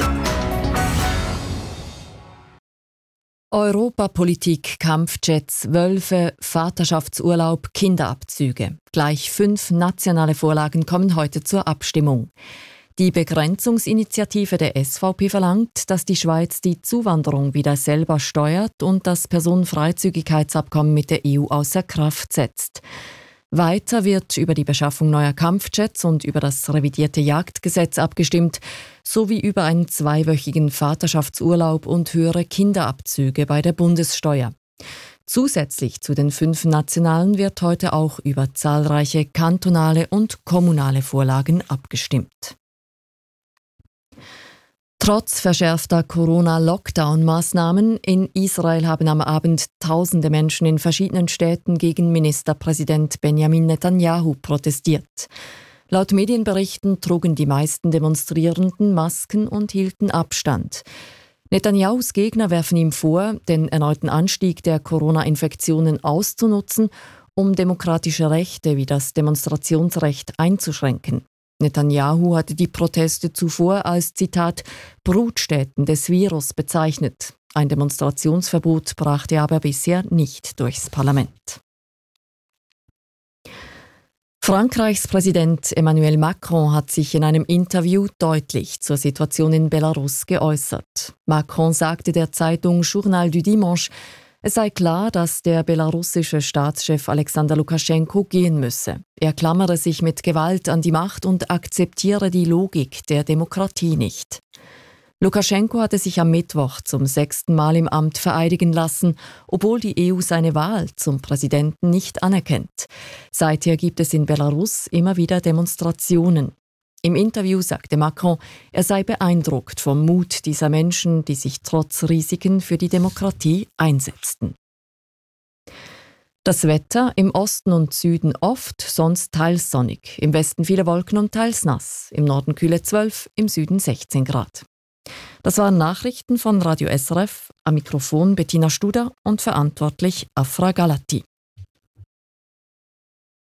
Europapolitik, Kampfjets, Wölfe, Vaterschaftsurlaub, Kinderabzüge. Gleich 5 nationale Vorlagen kommen heute zur Abstimmung. Die Begrenzungsinitiative der SVP verlangt, dass die Schweiz die Zuwanderung wieder selber steuert und das Personenfreizügigkeitsabkommen mit der EU außer Kraft setzt. Weiter wird über die Beschaffung neuer Kampfjets und über das revidierte Jagdgesetz abgestimmt, sowie über einen 2-wöchigen Vaterschaftsurlaub und höhere Kinderabzüge bei der Bundessteuer. Zusätzlich zu den 5 nationalen wird heute auch über zahlreiche kantonale und kommunale Vorlagen abgestimmt. Trotz verschärfter Corona-Lockdown-Maßnahmen in Israel haben am Abend tausende Menschen in verschiedenen Städten gegen Ministerpräsident Benjamin Netanyahu protestiert. Laut Medienberichten trugen die meisten Demonstrierenden Masken und hielten Abstand. Netanyahus Gegner werfen ihm vor, den erneuten Anstieg der Corona-Infektionen auszunutzen, um demokratische Rechte wie das Demonstrationsrecht einzuschränken. Netanyahu hatte die Proteste zuvor als, Zitat, Brutstätten des Virus bezeichnet. Ein Demonstrationsverbot brachte er aber bisher nicht durchs Parlament. Frankreichs Präsident Emmanuel Macron hat sich in einem Interview deutlich zur Situation in Belarus geäußert. Macron sagte der Zeitung Journal du Dimanche, es sei klar, dass der belarussische Staatschef Alexander Lukaschenko gehen müsse. Er klammere sich mit Gewalt an die Macht und akzeptiere die Logik der Demokratie nicht. Lukaschenko hatte sich am Mittwoch zum 6. Mal im Amt vereidigen lassen, obwohl die EU seine Wahl zum Präsidenten nicht anerkennt. Seither gibt es in Belarus immer wieder Demonstrationen. Im Interview sagte Macron, er sei beeindruckt vom Mut dieser Menschen, die sich trotz Risiken für die Demokratie einsetzten. Das Wetter: im Osten und Süden oft, sonst teils sonnig. Im Westen viele Wolken und teils nass. Im Norden kühle 12, im Süden 16 Grad. Das waren Nachrichten von Radio SRF. Am Mikrofon Bettina Studer und verantwortlich Afra Galati.